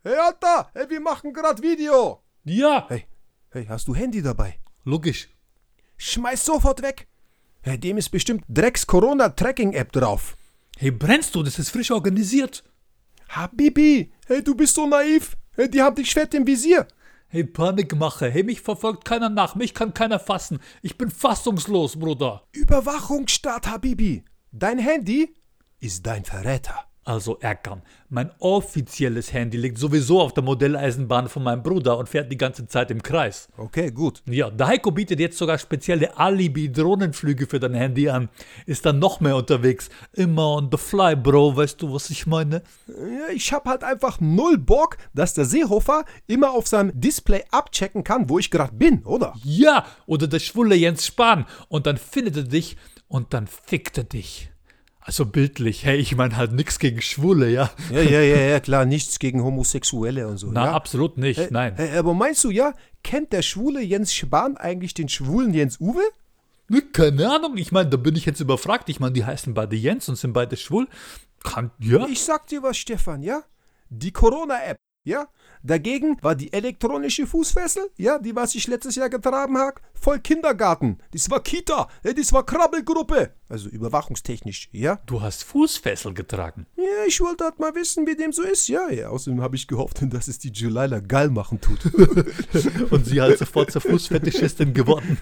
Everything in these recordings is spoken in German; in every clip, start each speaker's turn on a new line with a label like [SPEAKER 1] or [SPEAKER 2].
[SPEAKER 1] Hey Alter, hey, wir machen grad Video.
[SPEAKER 2] Ja,
[SPEAKER 1] Hey, hast du Handy dabei?
[SPEAKER 2] logisch.
[SPEAKER 1] Schmeiß sofort weg. Hey, dem ist bestimmt Drecks-Corona-Tracking-App drauf.
[SPEAKER 2] Hey, brennst du? Das ist frisch organisiert.
[SPEAKER 1] Habibi, hey, du bist so naiv. Hey, die haben dich fett im Visier.
[SPEAKER 2] Hey, Panikmache. Hey, mich verfolgt keiner nach. Mich kann keiner fassen. Ich bin fassungslos, Bruder.
[SPEAKER 1] Überwachungsstaat, Habibi. Dein Handy ist dein Verräter.
[SPEAKER 2] Also Erkan, mein offizielles Handy liegt sowieso auf der Modelleisenbahn von meinem Bruder und fährt die ganze Zeit im Kreis.
[SPEAKER 1] Okay, gut.
[SPEAKER 2] Ja, der Heiko bietet jetzt sogar spezielle Alibi-Drohnenflüge für dein Handy an. Ist dann noch mehr unterwegs. Immer on the fly, Bro. Weißt du, was ich meine?
[SPEAKER 1] Ja, ich hab halt einfach null Bock, dass der Seehofer immer auf seinem Display abchecken kann, wo ich gerade bin, oder?
[SPEAKER 2] Ja, oder der schwule Jens Spahn. Und dann findet er dich und dann fickt er dich. Also bildlich, hey, ich meine halt nichts gegen Schwule, ja?
[SPEAKER 1] Ja, klar, nichts gegen Homosexuelle und so.
[SPEAKER 2] Na,
[SPEAKER 1] ja?
[SPEAKER 2] absolut nicht, nein.
[SPEAKER 1] Aber meinst du, ja, kennt der schwule Jens Spahn eigentlich den schwulen Jens Uwe?
[SPEAKER 2] Keine Ahnung, ich meine, da bin ich jetzt überfragt. Ich meine, die heißen beide Jens und sind beide schwul. Ja?
[SPEAKER 1] Ich sag dir was, Stefan, ja? Die Corona-App, ja? Dagegen war die elektronische Fußfessel, ja, die was ich letztes Jahr getragen habe, voll Kindergarten. Das war Kita, ja, das war Krabbelgruppe. Also überwachungstechnisch, ja?
[SPEAKER 2] Du hast Fußfessel getragen.
[SPEAKER 1] Ja, ich wollte halt mal wissen, wie dem so ist, ja. Außerdem habe ich gehofft, dass es die Julila geil machen tut.
[SPEAKER 2] Und sie halt sofort zur Fußfetischistin geworden.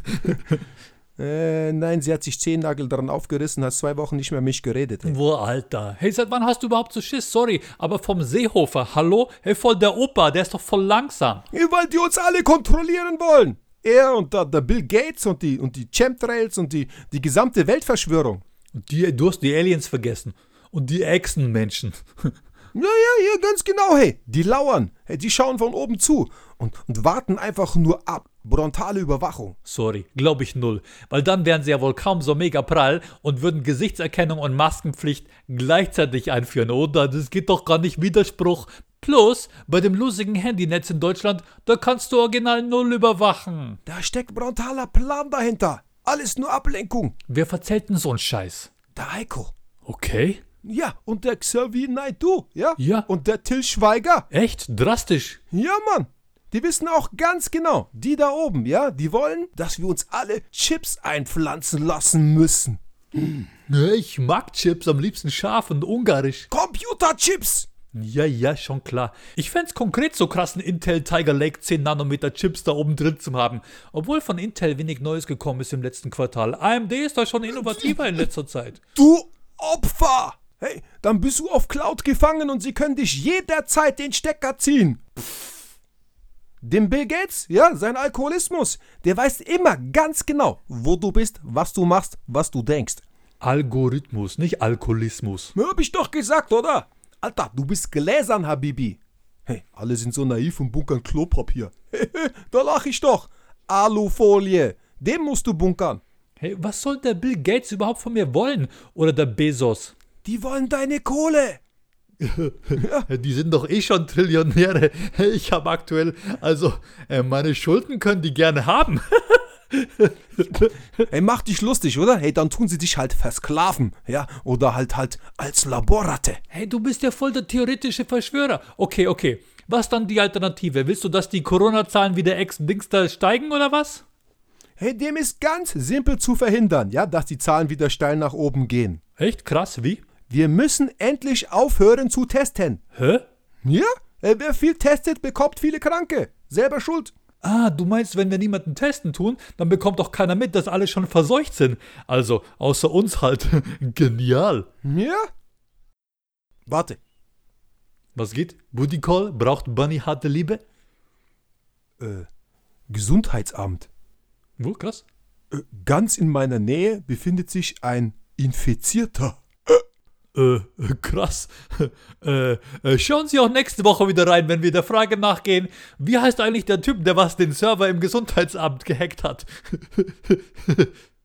[SPEAKER 1] Nein, sie hat sich Zehennagel daran aufgerissen, hat 2 Wochen nicht mehr mit mich geredet. Ey.
[SPEAKER 2] Boah, Alter. Hey, seit wann hast du überhaupt so Schiss? Sorry, aber vom Seehofer, hallo? Hey, voll der Opa, der ist doch voll langsam.
[SPEAKER 1] Ja, weil die uns alle kontrollieren wollen. Er und der Bill Gates und die Chemtrails und die gesamte Weltverschwörung.
[SPEAKER 2] Du hast die Aliens vergessen. Und die Echsenmenschen.
[SPEAKER 1] Ja, ganz genau, hey. Die lauern, hey, die schauen von oben zu und warten einfach nur ab. Brontale Überwachung.
[SPEAKER 2] Sorry, glaube ich null. Weil dann wären sie ja wohl kaum so mega prall und würden Gesichtserkennung und Maskenpflicht gleichzeitig einführen, oder? Das geht doch gar nicht Widerspruch. Plus, bei dem lusigen Handynetz in Deutschland, da kannst du original null überwachen.
[SPEAKER 1] Da steckt brutaler Plan dahinter. Alles nur Ablenkung.
[SPEAKER 2] Wer verzählt denn so einen Scheiß?
[SPEAKER 1] Der Heiko.
[SPEAKER 2] Okay.
[SPEAKER 1] Ja, und der Xavier Naidoo, ja?
[SPEAKER 2] Ja.
[SPEAKER 1] Und der Till Schweiger.
[SPEAKER 2] Echt? Drastisch?
[SPEAKER 1] Ja, Mann. Die wissen auch ganz genau, die da oben, ja, die wollen, dass wir uns alle Chips einpflanzen lassen müssen.
[SPEAKER 2] Ich mag Chips, am liebsten scharf und ungarisch.
[SPEAKER 1] Computerchips!
[SPEAKER 2] Ja, schon klar. Ich fänd's konkret so krass, einen Intel Tiger Lake 10 Nanometer Chips da oben drin zu haben. Obwohl von Intel wenig Neues gekommen ist im letzten Quartal. AMD ist da schon innovativer in letzter Zeit.
[SPEAKER 1] Du Opfer! Hey, dann bist du auf Cloud gefangen und sie können dich jederzeit den Stecker ziehen. Dem Bill Gates, ja, sein Alkoholismus, der weiß immer ganz genau, wo du bist, was du machst, was du denkst.
[SPEAKER 2] Algorithmus, nicht Alkoholismus.
[SPEAKER 1] Hab ich doch gesagt, oder? Alter, du bist gläsern, Habibi. Hey, alle sind so naiv und bunkern Klopapier. Da lach ich doch. Alufolie, dem musst du bunkern.
[SPEAKER 2] Hey, was soll der Bill Gates überhaupt von mir wollen? Oder der Bezos?
[SPEAKER 1] Die wollen deine Kohle.
[SPEAKER 2] Die sind doch eh schon Trillionäre. Ich habe aktuell, meine Schulden können die gerne haben.
[SPEAKER 1] Hey, mach dich lustig, oder? Hey, dann tun sie dich halt versklaven, ja? Oder halt als Laborratte.
[SPEAKER 2] Hey, du bist ja voll der theoretische Verschwörer. Okay. Was dann die Alternative? Willst du, dass die Corona-Zahlen wie der Ex-Dings da steigen oder was?
[SPEAKER 1] Hey, dem ist ganz simpel zu verhindern, ja, dass die Zahlen wieder steil nach oben gehen.
[SPEAKER 2] Echt? Krass, wie?
[SPEAKER 1] Wir müssen endlich aufhören zu testen.
[SPEAKER 2] Hä?
[SPEAKER 1] Ja? Wer viel testet, bekommt viele Kranke. Selber schuld.
[SPEAKER 2] Ah, du meinst, wenn wir niemanden testen tun, dann bekommt doch keiner mit, dass alle schon verseucht sind. Also, außer uns halt. Genial.
[SPEAKER 1] Ja? Warte.
[SPEAKER 2] Was geht? Booty Call? Braucht Bunny harte Liebe?
[SPEAKER 1] Gesundheitsamt.
[SPEAKER 2] Wo? Krass.
[SPEAKER 1] Ganz in meiner Nähe befindet sich ein Infizierter.
[SPEAKER 2] Krass. Schauen Sie auch nächste Woche wieder rein, wenn wir der Frage nachgehen, wie heißt eigentlich der Typ, der was den Server im Gesundheitsamt gehackt hat?